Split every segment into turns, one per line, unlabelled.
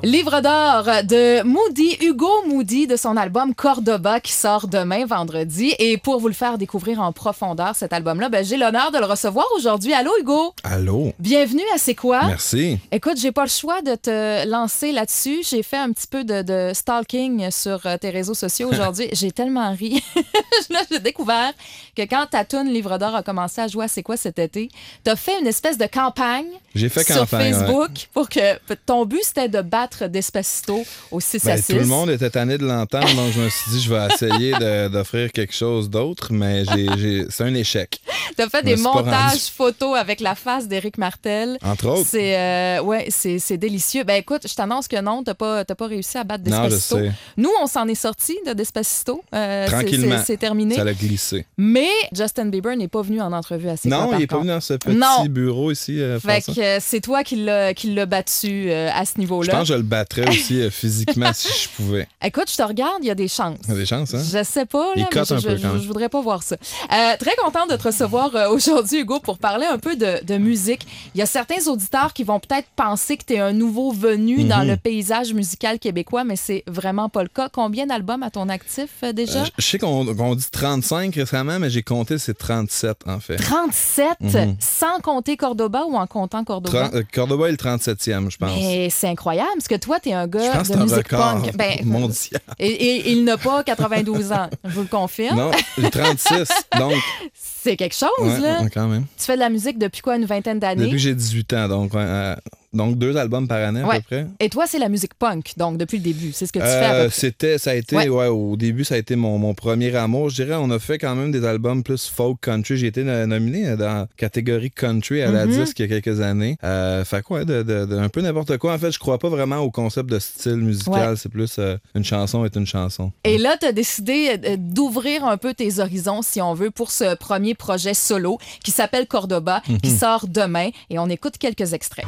Livre d'or de Moody, Hugo Moody, de son album Cordoba qui sort demain, vendredi. Et pour vous le faire découvrir en profondeur, cet album-là, j'ai l'honneur de le recevoir aujourd'hui. Allô, Hugo?
Allô?
Bienvenue à C'est quoi?
Merci.
Écoute, j'ai pas le choix de te lancer là-dessus. J'ai fait un petit peu de stalking sur tes réseaux sociaux aujourd'hui. J'ai tellement ri. Là, j'ai découvert que quand ta toune Livre d'or a commencé à jouer à C'est quoi cet été, t'as fait une espèce de campagne
J'ai fait
sur
campagne,
Facebook pour que ton but, c'était de battre Despacito au 6 à 6.
Tout le monde était tanné de l'entendre, donc je me suis dit, je vais essayer d'offrir quelque chose d'autre, mais c'est un échec.
T'as fait des montages photos avec la face d'Éric Martel.
Entre autres.
C'est délicieux. Écoute, je t'annonce que non, t'as pas réussi à battre Despacito.
Non, je sais.
Nous, on s'en est sortis de Despacito.
Tranquillement.
C'est terminé.
Ça l'a glissé.
Mais Justin Bieber n'est pas venu en entrevue à C'est quoi,
non, il n'est pas venu dans ce petit bureau ici.
Fait que c'est toi qui l'as battu à ce niveau-là.
Je pense que je le battrais aussi physiquement si je pouvais.
Écoute, je te regarde, il y a des chances.
Il y a des chances, hein?
Je sais pas, là, mais je voudrais pas voir ça. Très contente de te recevoir aujourd'hui, Hugo, pour parler un peu de musique. Il y a certains auditeurs qui vont peut-être penser que tu es un nouveau venu dans le paysage musical québécois, mais c'est vraiment pas le cas. Combien d'albums à ton actif déjà?
Je sais qu'on dit 35 récemment, mais j'ai compté, c'est 37 en fait.
37? Sans compter Cordoba ou en comptant Cordoba?
Cordoba est le 37e, je pense.
Mais c'est incroyable, parce que toi, tu es un gars de
un
musique punk.
Mondial.
Et il n'a pas 92 ans, je vous le confirme.
Non, j'ai 36, donc...
C'est quelque chose, là.
Quand même.
Tu fais de la musique depuis quoi, une vingtaine d'années?
Depuis que j'ai 18 ans, donc 2 albums par année à peu près.
Et toi, c'est la musique punk, donc depuis le début, c'est ce que tu fais à peu près.
Ça a été, au début, ça a été mon premier amour. Je dirais, on a fait quand même des albums plus folk country. J'ai été nominé dans la catégorie country à la disque il y a quelques années. Fait quoi, un peu n'importe quoi. En fait, je crois pas vraiment au concept de style musical. C'est plus une chanson est une chanson.
Et là, tu as décidé d'ouvrir un peu tes horizons, si on veut, pour ce premier projet solo qui s'appelle Cordoba, qui sort demain. Et on écoute quelques extraits.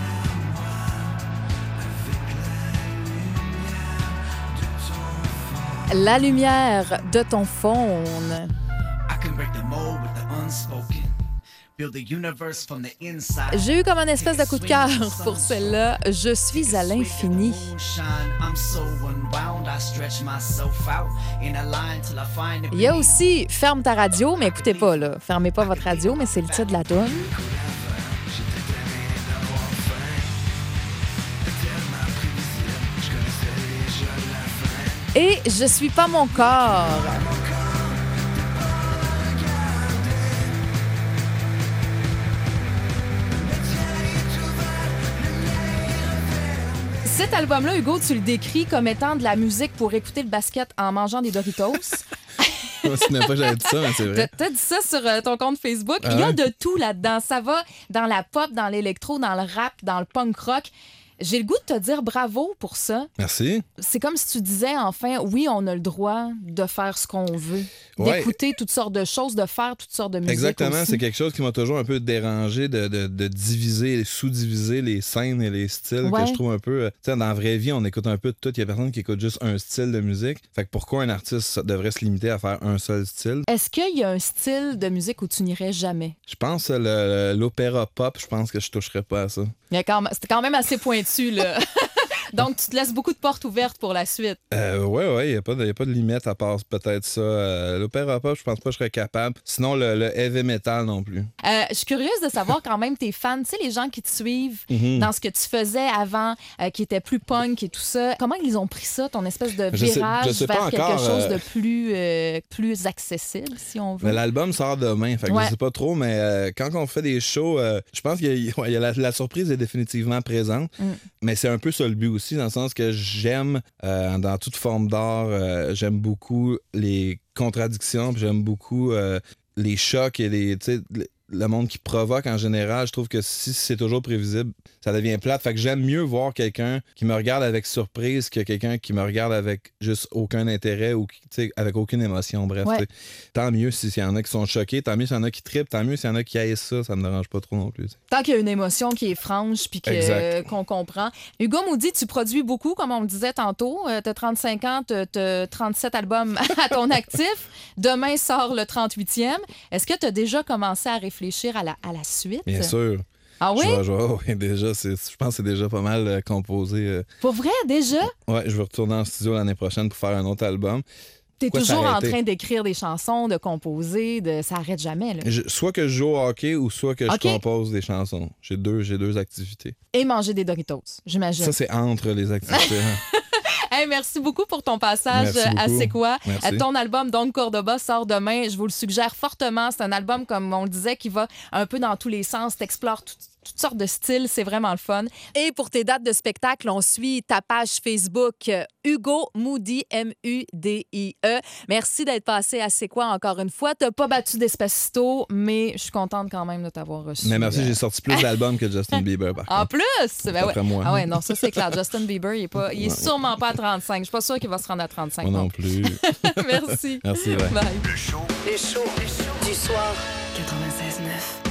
La lumière de ton faune. J'ai eu comme un espèce de coup de cœur pour celle-là. Je suis à l'infini. Il y a aussi Ferme ta radio, mais écoutez pas, là. Fermez pas votre radio, mais c'est le titre de la toune. Et Je suis pas mon corps. Cet album-là, Hugo, tu le décris comme étant de la musique pour écouter le basket en mangeant des Doritos.
C'est même pas que j'avais dit ça, mais c'est vrai.
T'as dit ça sur ton compte Facebook. Il y a de tout là-dedans. Ça va dans la pop, dans l'électro, dans le rap, dans le punk rock. J'ai le goût de te dire bravo pour ça.
Merci.
C'est comme si tu disais, enfin, oui, on a le droit de faire ce qu'on veut, d'écouter toutes sortes de choses, de faire toutes sortes de musique.
Exactement,
aussi.
c'est quelque chose qui m'a toujours un peu dérangé de diviser, sous-diviser les scènes et les styles que je trouve un peu... Tu sais, dans la vraie vie, on écoute un peu de tout. Il y a personne qui écoute juste un style de musique. Fait que pourquoi un artiste devrait se limiter à faire un seul style?
Est-ce qu'il y a un style de musique où tu n'irais jamais?
Je pense l'opéra pop, je pense que je toucherais pas à ça.
C'était quand même assez pointu, là. Donc, tu te laisses beaucoup de portes ouvertes pour la suite.
Oui, il n'y a pas de limite à part peut-être ça. L'opéra pop, je pense pas que je serais capable. Sinon, le heavy metal non plus.
Je suis curieuse de savoir quand même tes fans, tu sais, les gens qui te suivent dans ce que tu faisais avant, qui étaient plus punk et tout ça. Comment ils ont pris ça, ton espèce de virage
je sais
vers
pas
quelque
encore,
chose de plus accessible, si on veut?
Mais l'album sort demain, fait que je sais pas trop, mais quand on fait des shows, je pense qu'il y a la surprise est définitivement présente, mais c'est un peu ça le but aussi, dans le sens que j'aime, dans toute forme d'art, j'aime beaucoup les contradictions, puis j'aime beaucoup les chocs et le monde qui provoque en général. Je trouve que si c'est toujours prévisible, ça devient plate. Fait que j'aime mieux voir quelqu'un qui me regarde avec surprise que quelqu'un qui me regarde avec juste aucun intérêt ou avec aucune émotion. Bref, tant mieux s'il y en a qui sont choqués, tant mieux s'il y en a qui trippent, tant mieux s'il y en a qui haïssent ça me dérange pas trop non plus.
Tant qu'il y a une émotion qui est franche puis qu'on comprend. Hugo Moody, tu produis beaucoup, comme on le disait tantôt. T'as 35 ans, t'as 37 albums à ton actif. Demain sort le 38e. Est-ce que tu as déjà commencé à réfléchir à la suite?
Bien sûr.
Ah oui?
Oui, déjà, je pense que c'est déjà pas mal composé.
Pour vrai, déjà?
Ouais, je vais retourner en studio l'année prochaine pour faire un autre album.
T'es toujours en train d'écrire des chansons, de composer, ça arrête jamais. Là.
Soit que je joue au hockey ou soit que je compose des chansons. J'ai deux activités.
Et manger des Doritos, j'imagine.
Ça, c'est entre les activités.
Hey, merci beaucoup pour ton passage à C'est quoi? Ton album, donc Cordoba, sort demain. Je vous le suggère fortement. C'est un album, comme on le disait, qui va un peu dans tous les sens. T'explores toutes sortes de styles. C'est vraiment le fun. Et pour tes dates de spectacle, on suit ta page Facebook Hugo Moody, M-U-D-I-E. Merci d'être passé à C'est quoi encore une fois. T'as pas battu Despacito, mais je suis contente quand même de t'avoir reçu.
Mais merci, j'ai sorti plus d'albums que Justin Bieber, par contre.
En plus? Ben ouais.
Moi.
Ah ouais, non, ça c'est clair. Justin Bieber, il est sûrement pas à 35. Je suis pas sûre qu'il va se rendre à 35.
Moi non plus.
Merci.
Merci, ouais.
Bye.
Le show du soir. 96.9.